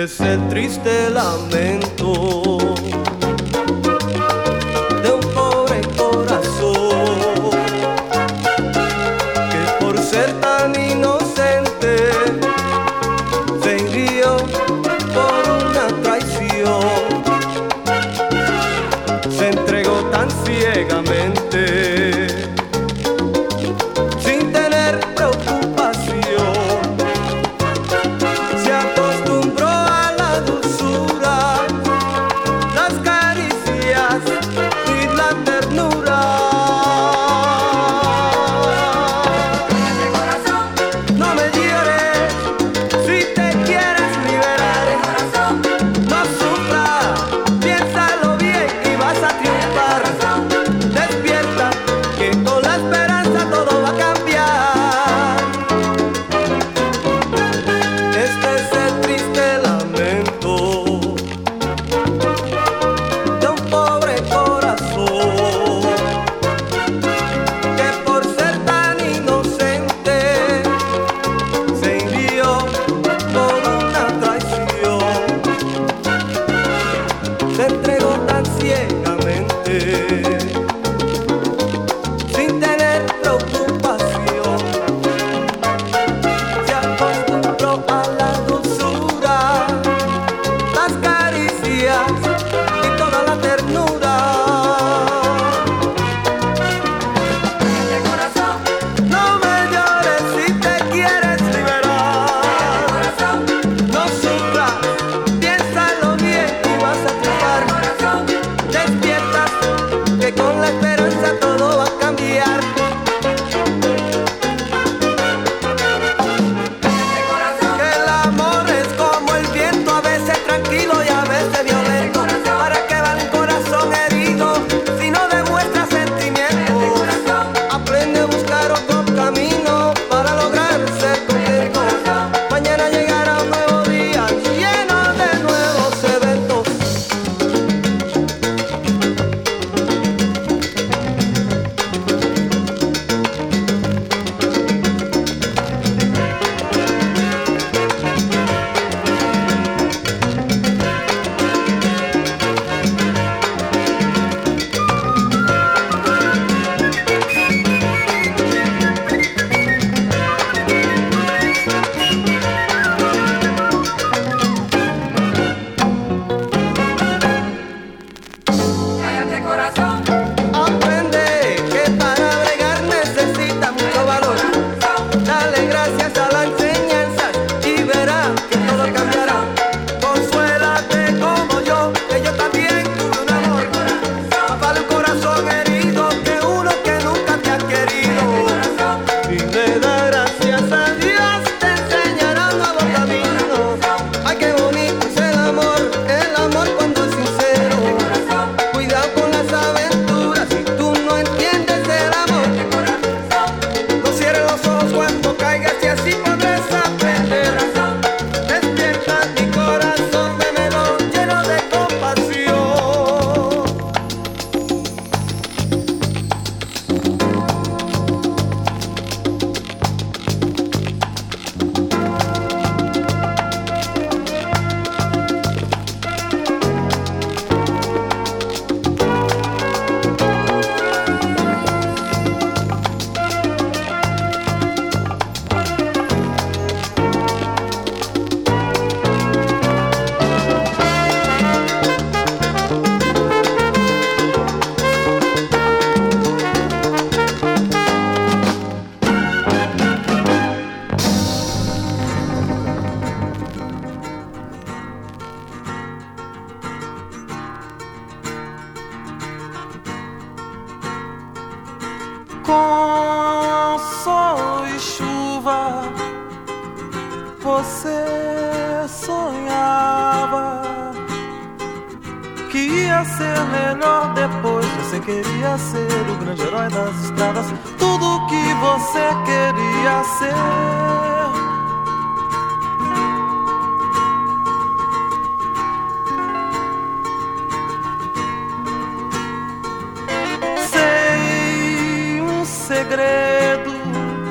es el triste lamento de un pobre corazón que por ser tan inocente se hirió por una traición, se entregó tan ciegamente sin tener preocupación, se acostumbró a la dulzura, las caricias y la ternura. Cállate, corazón, No me llores si te quieres liberar, corazón, no sufras, piénsalo bien y vas a triunfar. Despierta, que con la esperanza todo va a cambiar. Este es el triste lamento de un pobre corazón que por ser tan inocente se hirió por una traición, se entregó tan ciegamente sin tener preocupación, se acostumbró a la dulzura, las caricias y toda la ternura. cállate, corazón, No me llores si te quieres liberar, corazón, no sufras, piénsalo bien y vas a triunfar. corazón, Despierta, que con la esperanza todo va a cambiar. cállate, corazón, Que el amor es como el viento, a veces tranquilo y a veces violento. ¿Para qué vale un corazón herido si no demuestra sentimiento? Aprende a buscar otro camino para lograr ser contento. Mañana llegará un nuevo día lleno de nuevos eventos. cállate, corazón, Aprende que para bregar necesita mucho valor. Dale gracias a la enseñanza y verás que todo cambiará. Consuélate como yo, que yo también tuve un amor. Más vale un corazón herido que uno que nunca te ha querido. Y le da gracias a Dios, te enseñará un nuevo camino. Ay, qué bonito es el amor cuando es sincero. Cuidado con las aventuras si tú no entiendes el amor. No cierres los ojos cuando caigas y así podrás aprender. Despierta mi corazón, démelo lleno de compasión. Com sol e chuva, você sonhava que ia ser melhor depois. Você queria ser o grande herói das estradas, tudo o que você queria ser. Segredo,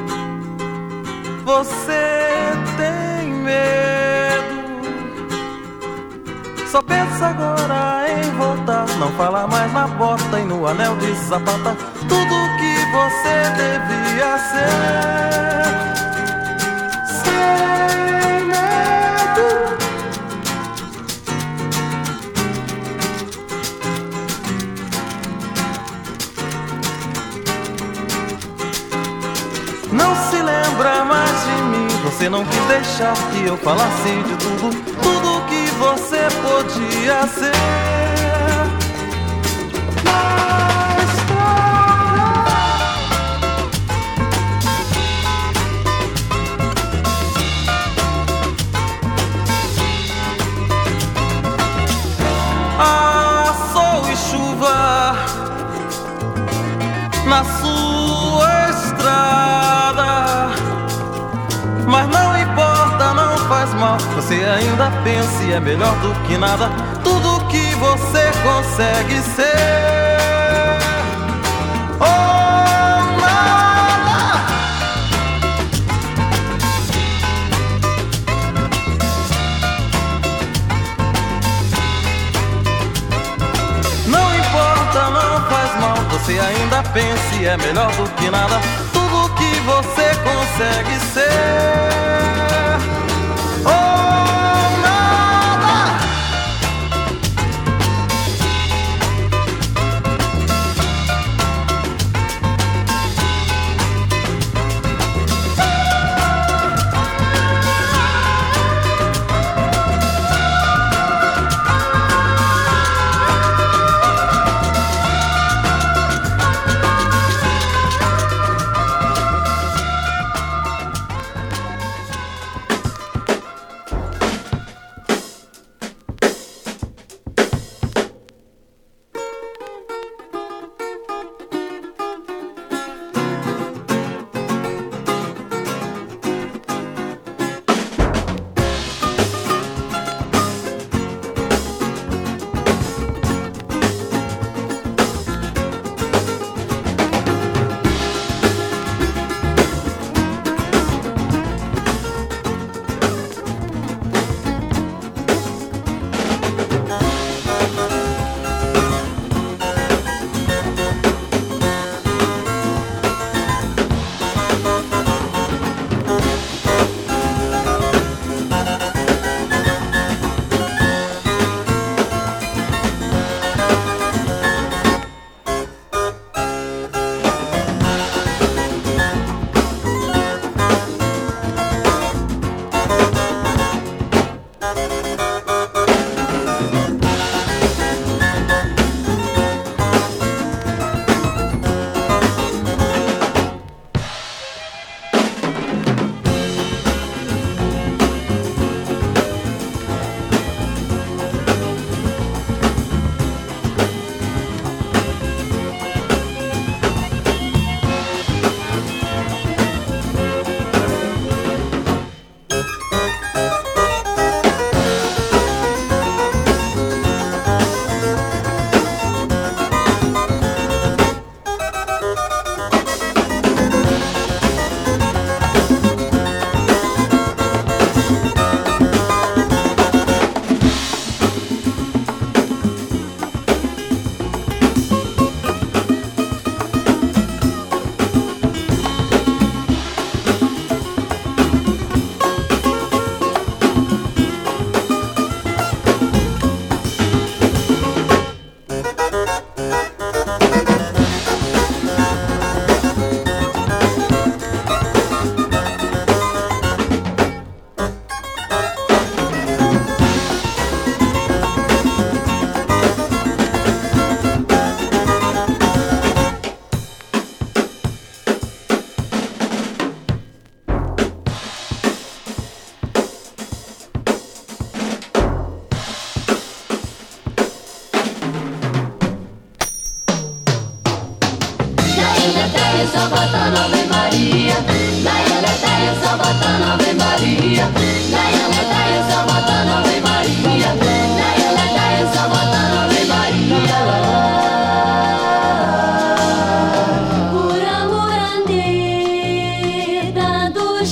você tem medo Só pensa agora em voltar, não fala mais na bota e no anel de sapata. Tudo que você devia ser, sem medo. Não se lembra mais de mim, você não quis deixar que eu falasse de tudo que você podia ser. Na estrada, sol e chuva na sua estrada, mas não importa, não faz mal. Você ainda pensa e é melhor do que nada. Tudo que você consegue ser, ou nada. Não importa, não faz mal. Você ainda pensa e é melhor do que nada. Tudo que você consegue ser, ou nada.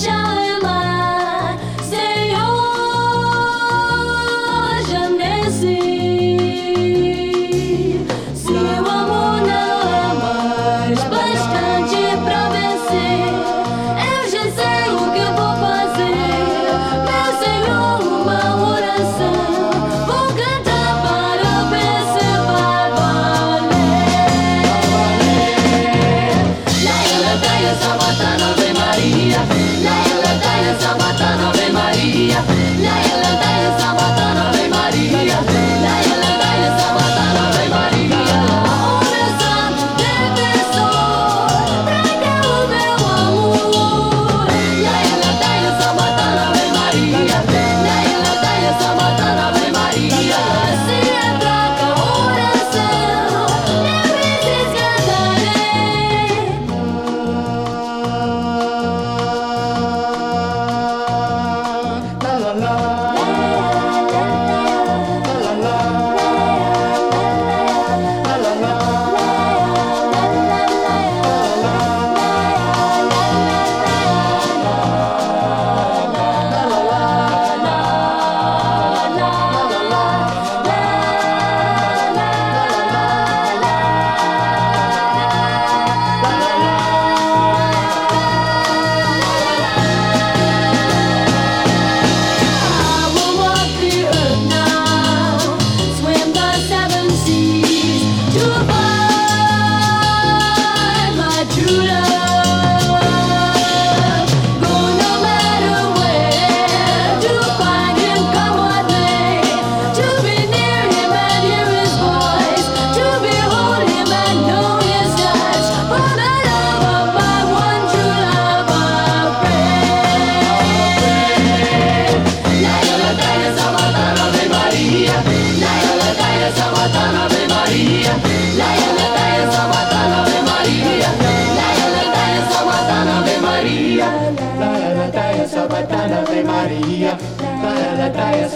Senhor, já nesse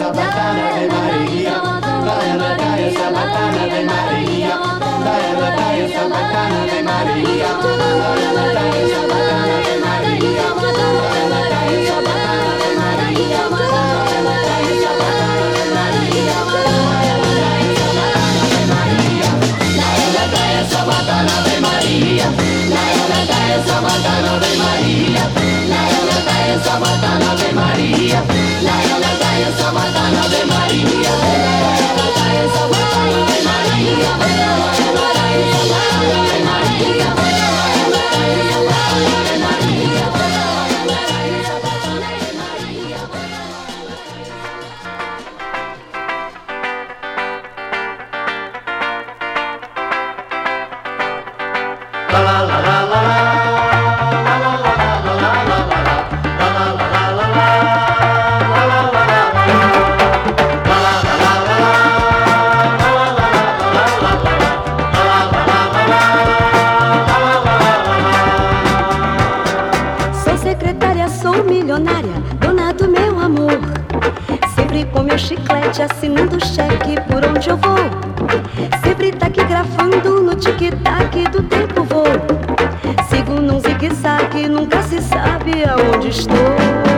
Sabatana de Maria, Sabatana de Maria, Sabatana de Maria, Sabatana de Maria, Sabatana de Maria, Sabatana de Maria, Sabatana de Maria, chiclete assinando cheque por onde eu vou. Sempre taquigrafando no tic-tac do tempo vou. Sigo num zigue-zague, nunca se sabe aonde estou.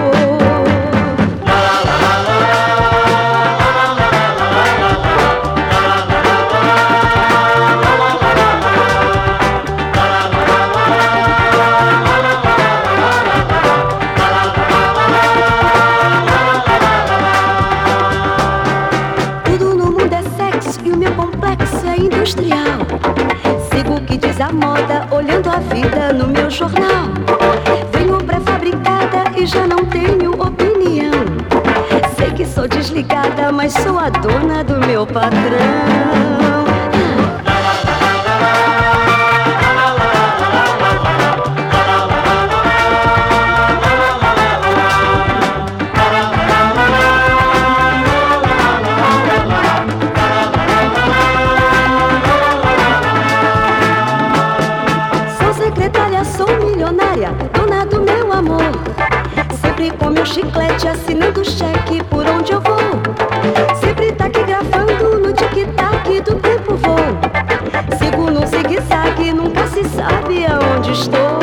Sigo o que diz a moda, olhando a vida no meu jornal. Venho pré-fabricada e já não tenho opinião. Sei que sou desligada, mas sou a dona do meu patrão. Dona do meu amor, sempre com meu chiclete assinando cheque por onde eu vou. Sempre taquigrafando no tic-tac do tempo vou. Sigo no zigue-zague, nunca se sabe aonde estou.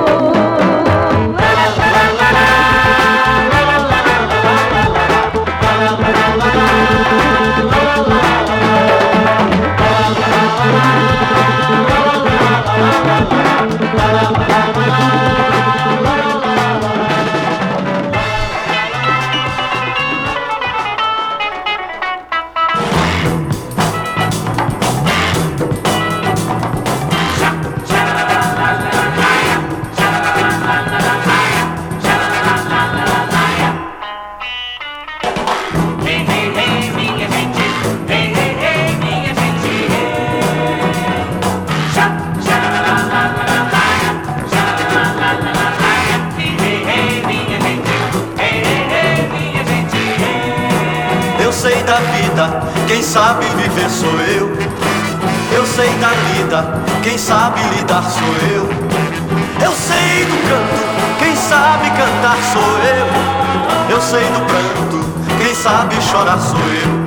Quem sabe viver sou eu. Eu sei da vida, quem sabe lidar sou eu. Eu sei do canto, quem sabe cantar sou eu. Eu sei do pranto, quem sabe chorar sou eu.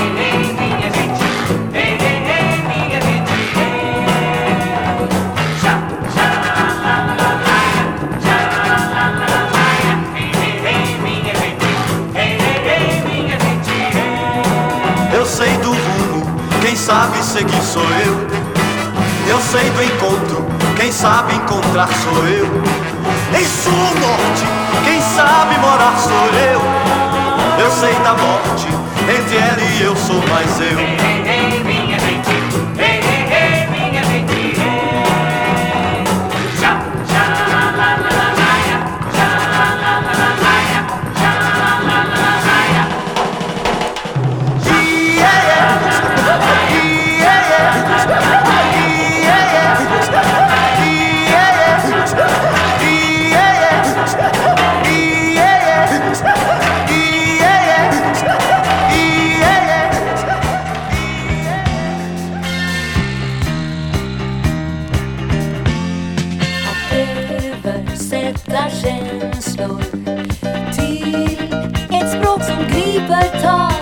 Eu sei do rumo, quem sabe seguir sou eu. Eu sei do encontro, quem sabe encontrar sou eu. Em sul norte, quem sabe morar sou eu. Eu sei da morte, entre ela e eu sou mais eu. Minha gente, minha gente, já, já, la, la, la, la, já, la, la, la, la, já, la, la, la, la. Känslor till ett språk som griper tag.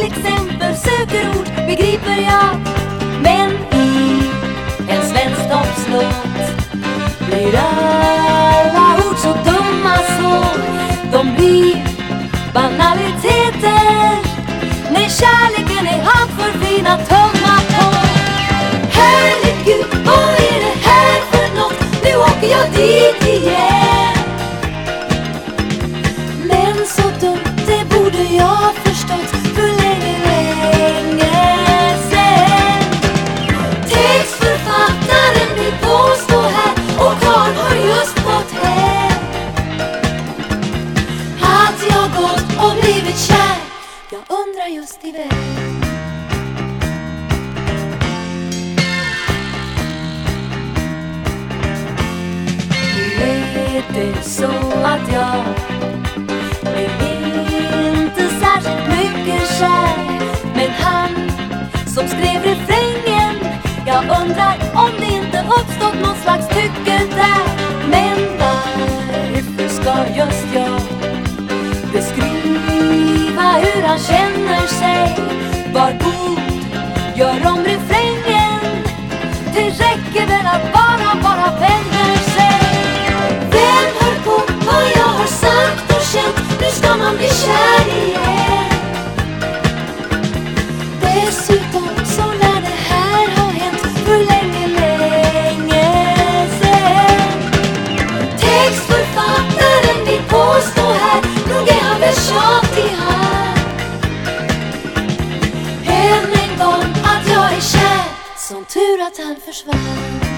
till exempel söker ord begriper jag. Men i en svensk toppslåt blir alla ord så dumma så de blir banaliteter. När kärleken är allt för fin att tumma på. Herregud, vad är det här för något? Nu åker jag dit igen. Men så dumt, det borde jag förstått för länge, länge sen. Textförfattaren vill påstå här och Karl har just gått hem. Att jag gått och blivit kär, jag undrar just i vem. Det så att jag är inte särskilt mycket kär. Men han som skrev refrängen, jag undrar om det inte uppstått någon slags tycke där. Men varför ska just jag beskriva hur han känner sig? Var god, gör om refrängen. Det räcker väl att bara vänner sig. Vem hör på vad jag har sagt och känt? Nu ska man bli kär igen. Dessutom så när det här har hänt för länge, länge sen. Textförfattaren vill påstå här, nog är han väl tjatig här. Än en gång att jag är kär, som tur att han försvann.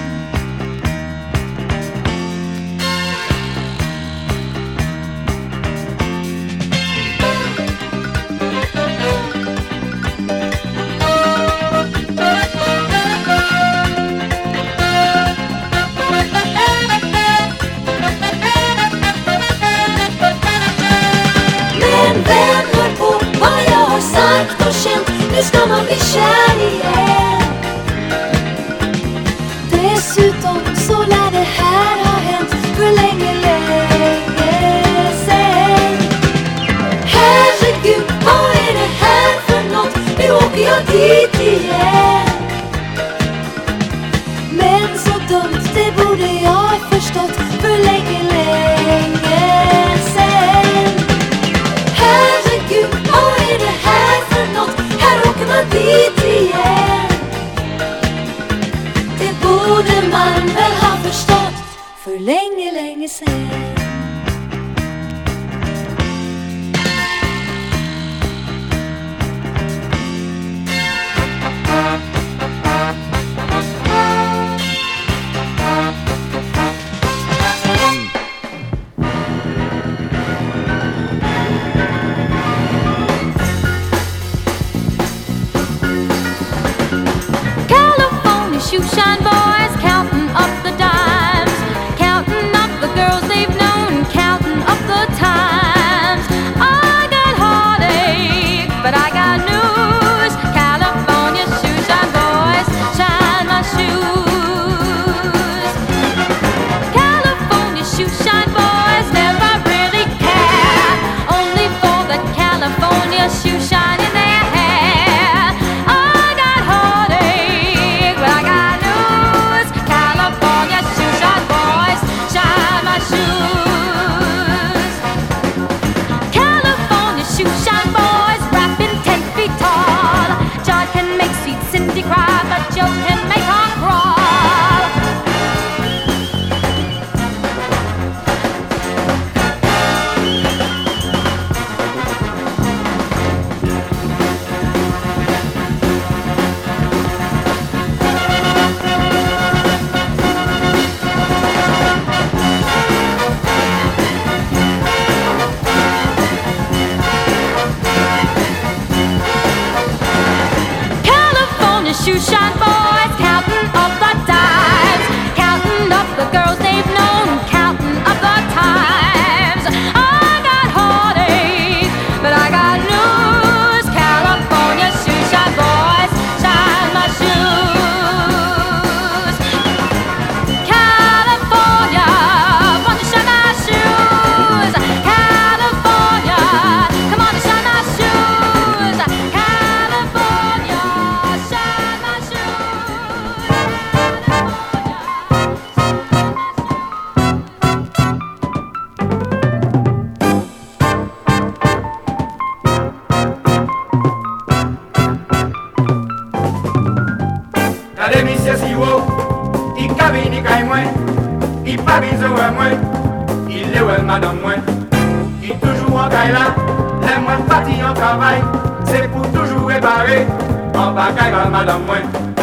Nu ska man bli kär igen. Dessutom så lär det här ha hänt för länge, länge sen. Herregud, vad är det här för något? Nu åker jag dit igen. Men så dumt, det borde jag förstått för länge, länge sen. Herregud, vad är det här för något? Här åker man dit igen. Det borde man väl ha förstått för länge, länge sen. Shoeshine boys counting up the dimes, counting up the girls they've known, counting up the times. I got heartache, but I got news. California shoeshine boys, shine my shoes. California shoeshine boys never really care, only for the California shoeshine in their hair. I got heartache, but I got California shoeshine boys, shine my shoes. California shoeshine boys, rapping 10 feet tall. John can make sweet Cindy cry, but Joe can make her crawl. Shoeshine boys counting up the dimes, counting up the girls they've known, counting up the times. I got heartache, but I got news. California shoeshine boys, shine my shoes. California, want to shine my shoes. California, come on and shine my shoes. California. pas besoin de moi, il est ouais madame moi. Il toujours en caille là, les moins partis en travail, c'est pour toujours réparer, en bagaille à madame moi.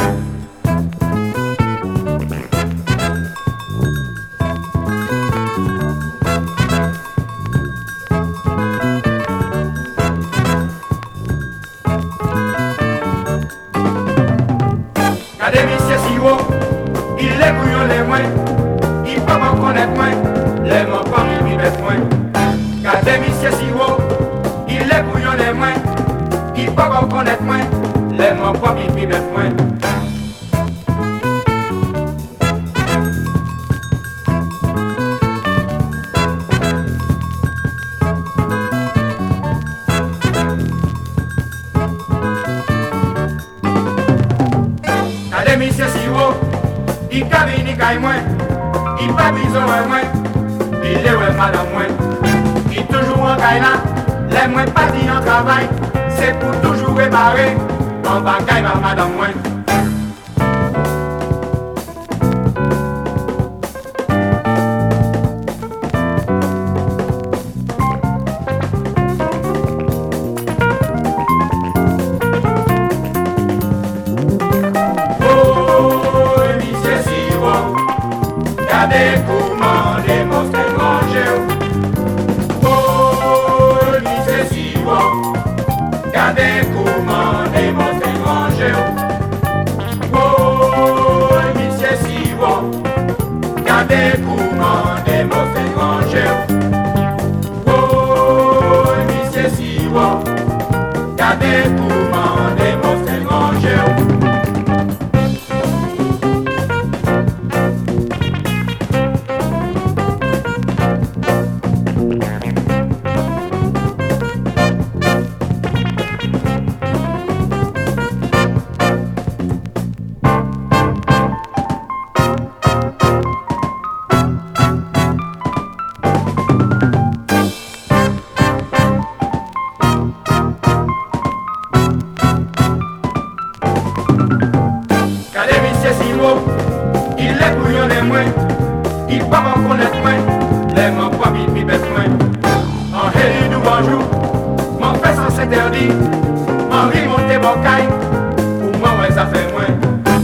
Regardez monsieur Siro, il est bouillon les moins, il peut m'en connaître moins, les m'en pas il vivait moins. Regardez monsieur Siro, il est bouillon les moins, il peut m'en connaître moins, les m'en pas il vivait moins. Regardez monsieur Siro, il cabine il caille moins, il pas besoin de moi, il est ouais madame moi. Il toujours en caille là, les moins partis en travail, c'est pour toujours réparer, en bagaille à madame moi. Regardez comment les monstres mangent. Oh, monsieur Siro, regardez comment les monstres mangent. Oh, monsieur Siro, regardez comment les monstres mangent. Oh, monsieur Siro, regardez comment les monstres mangent. Regardez monsieur Siro, il est bouillon les moins, il peut m'en connaître moins, les m'en pas il bête moins. En héli nous bonjour, m'en fait sans s'interdit, m'en rit monter mon caille, pour moi ouais ça fait moins.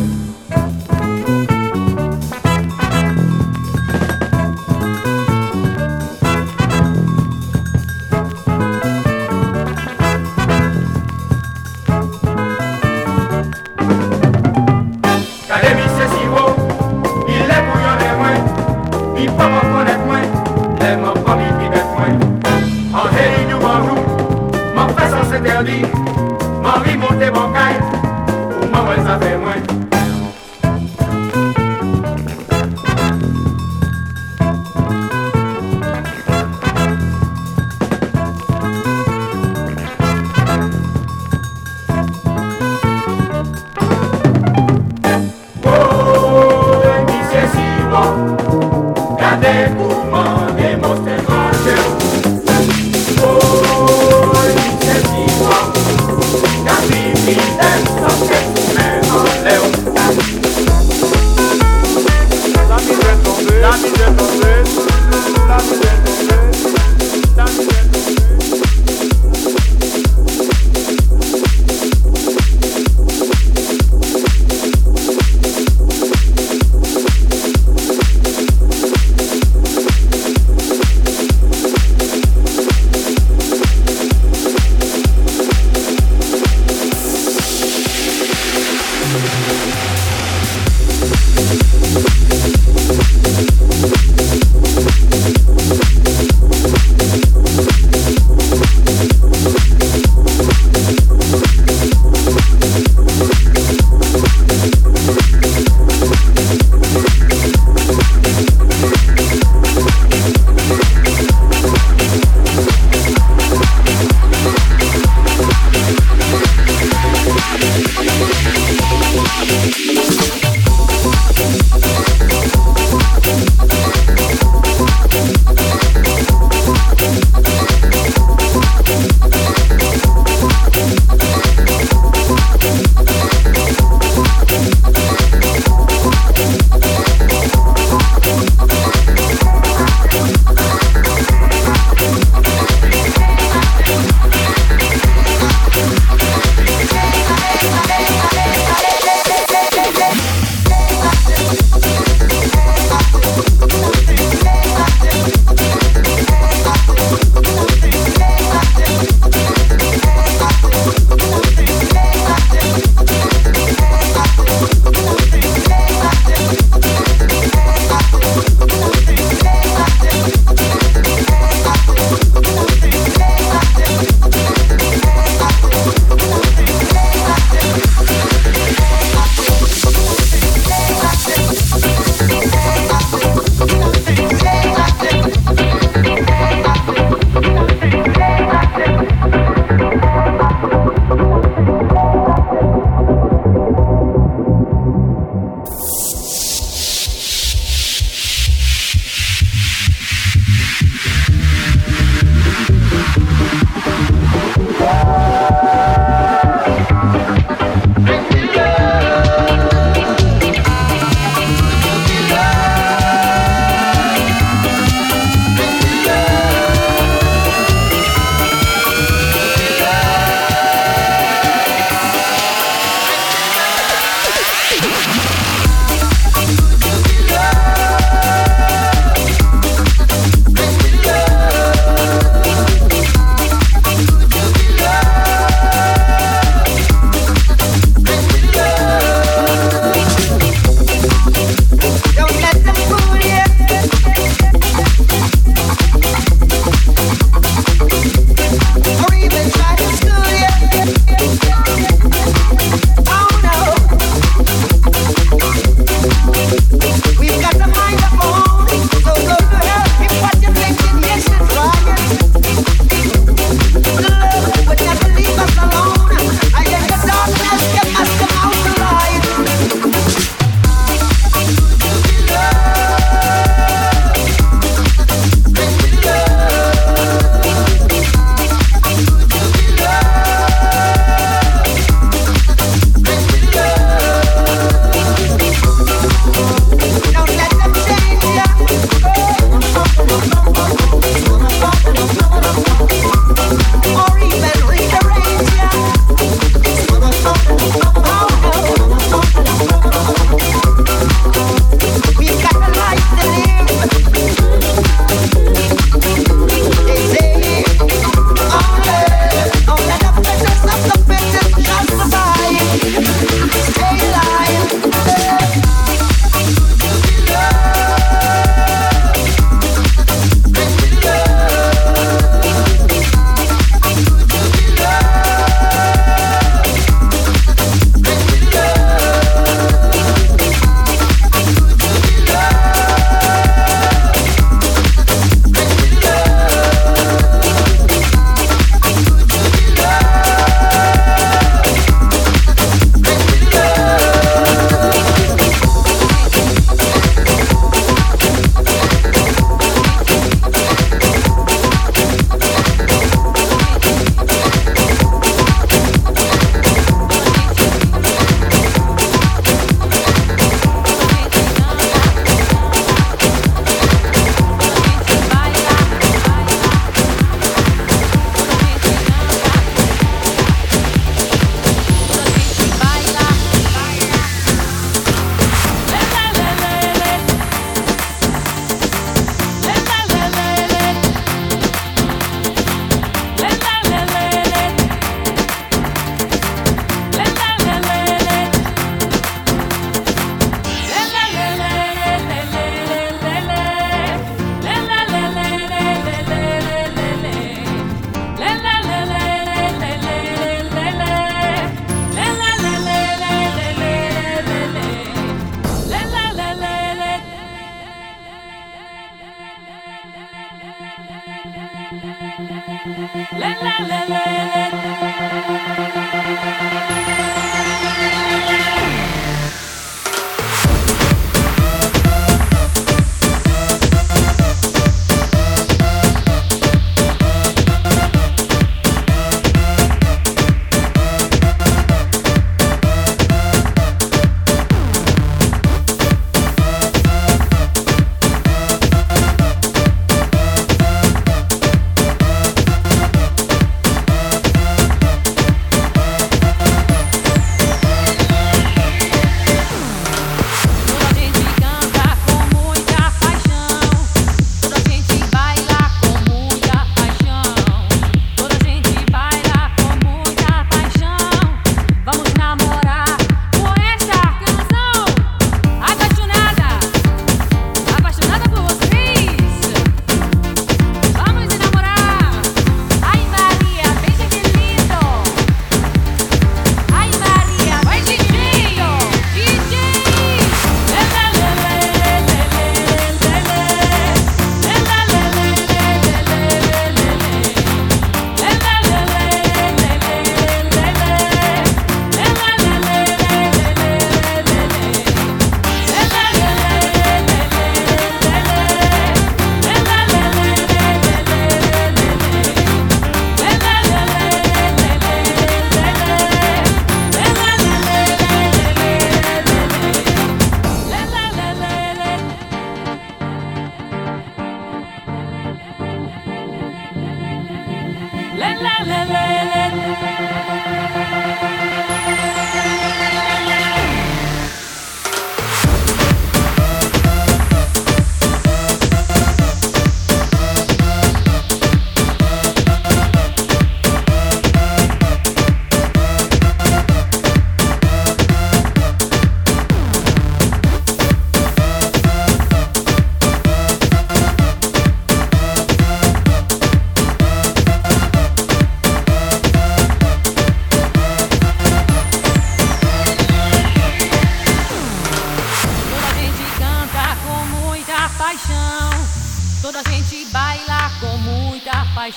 Regardez monsieur Siro, il est bouillon les moins, il peut m'en connaître moins, les m'en pas il bête moins. En héli nous bonjour, m'en fait sans s'interdit, m'en rit monter mon caille, pour moi ouais ça fait moins. Regardez comment les monstres mangent. Oh, c'est si bon. Regardez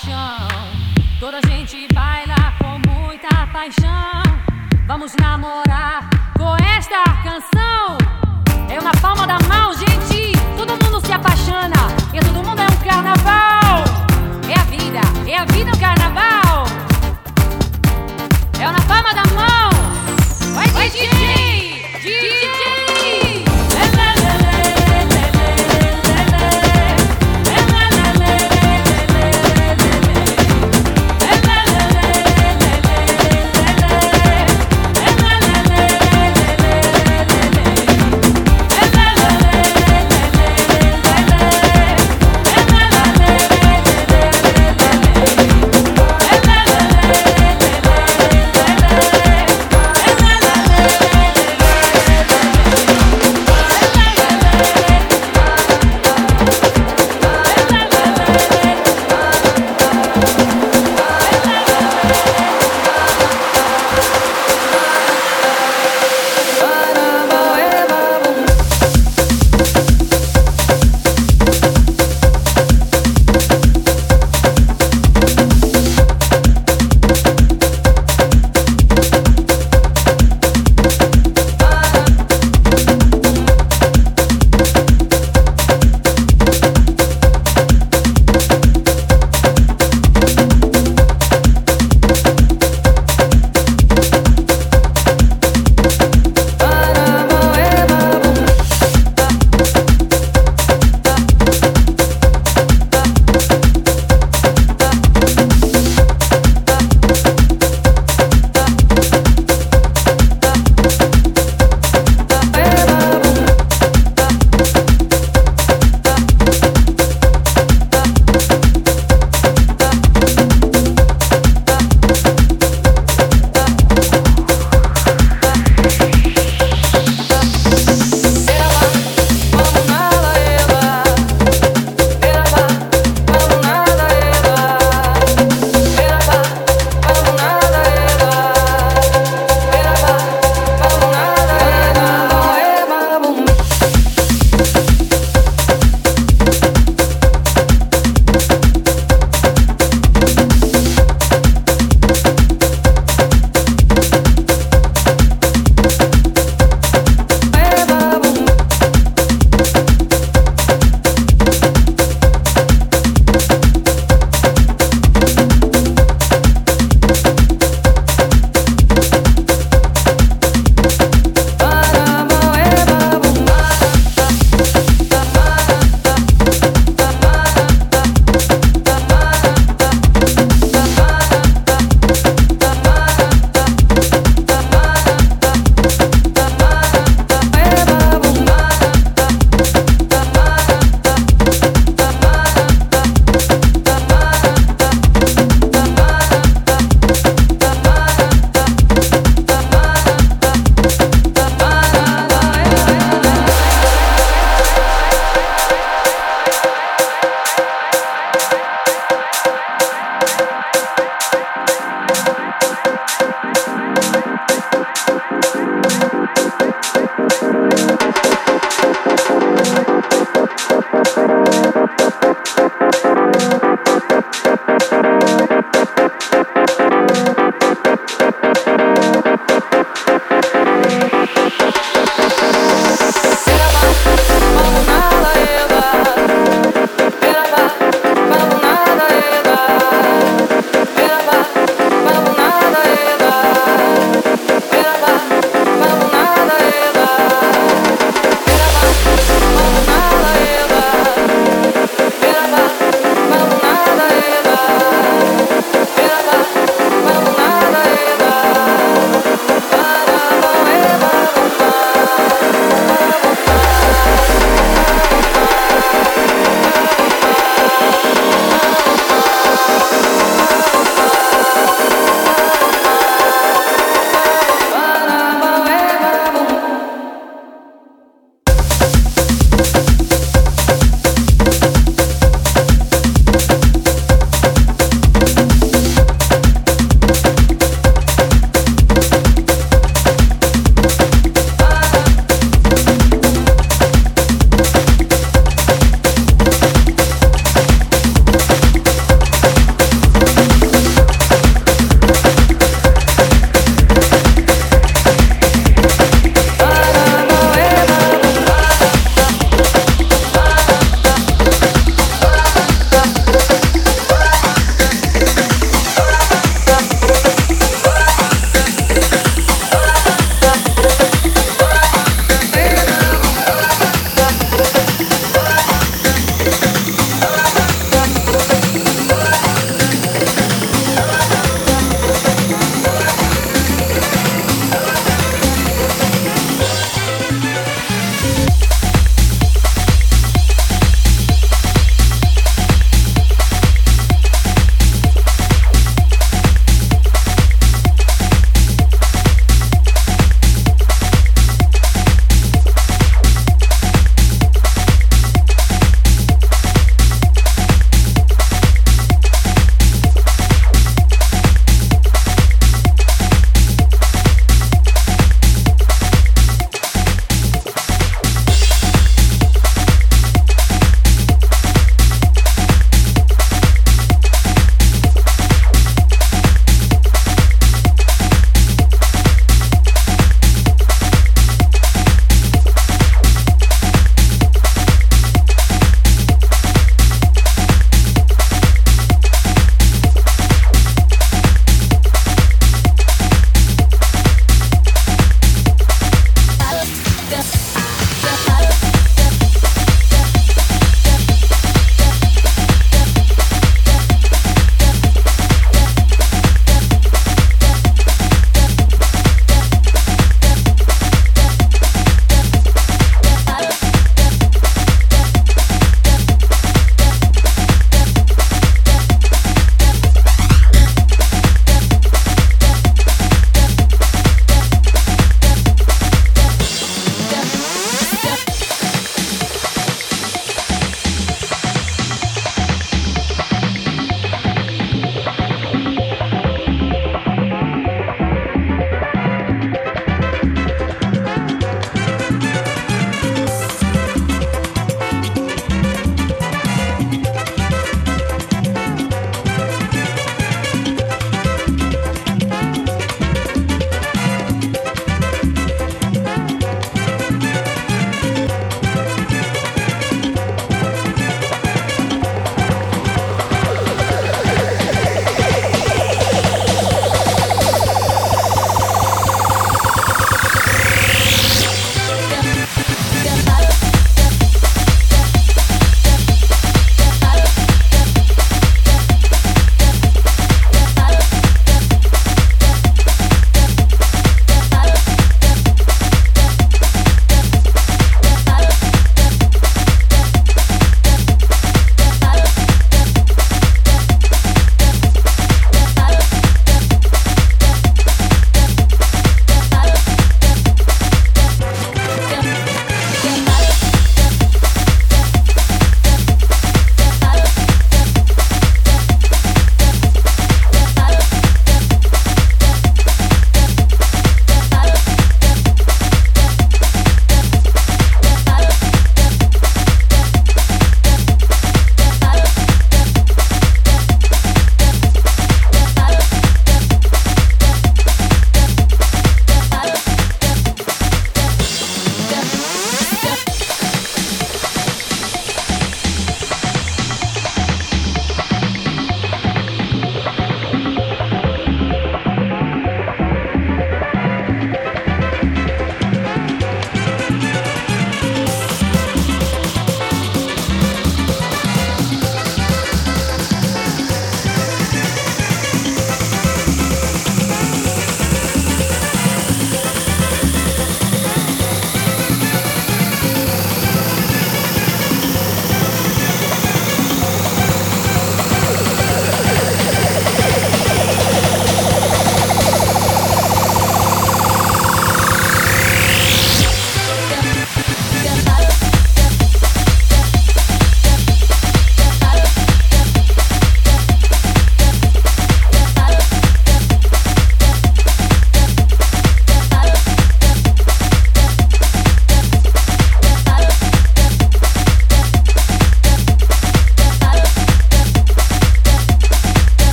paixão. Toda a gente baila com muita paixão. Vamos namorar com esta canção. Eu na palma da mão, gente. Todo mundo se apaixona e todo mundo é um carnaval. É a vida um carnaval. Eu na palma da mão. Vai, DJ! DJ!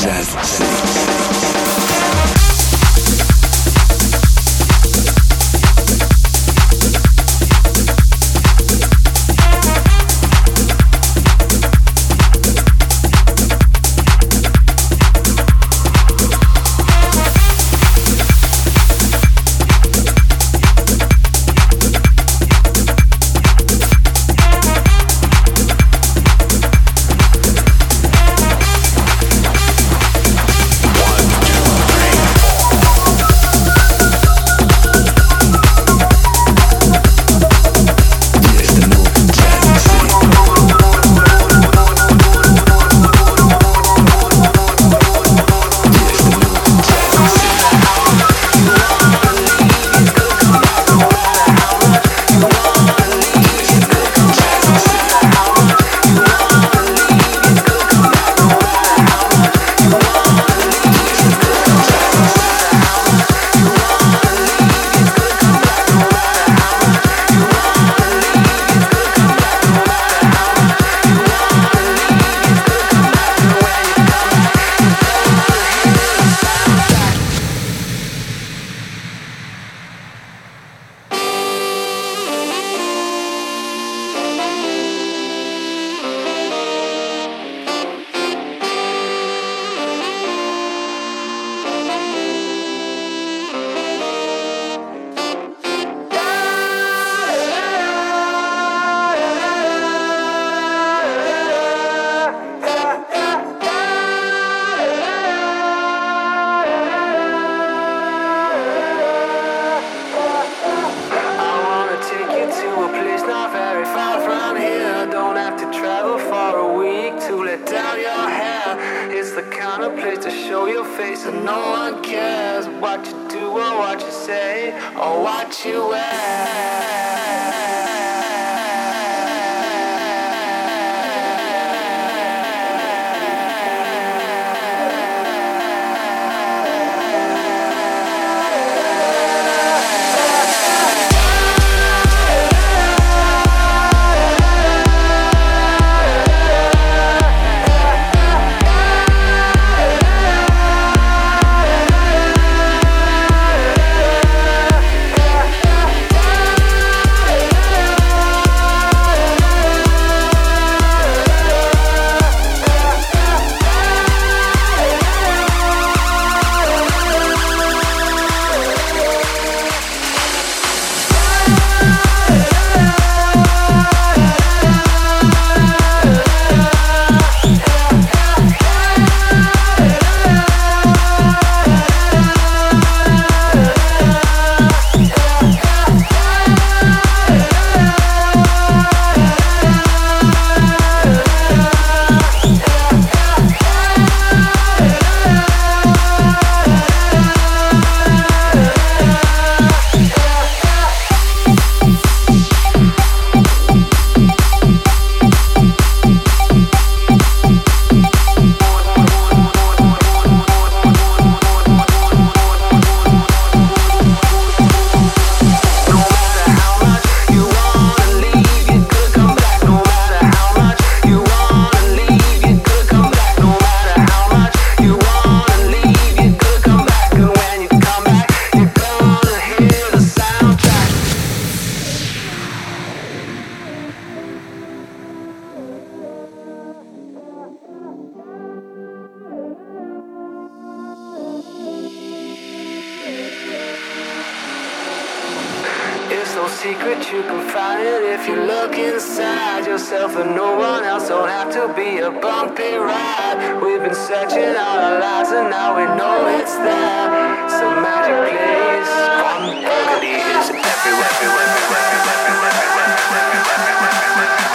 secret, you can find it if you look inside yourself, and no one else don't have to be a bumpy ride. We've been searching all our lives and now we know it's there. Some magic place. One Burgundy is everywhere, everywhere, everywhere, everywhere, everywhere, everywhere, everywhere, everywhere, everywhere.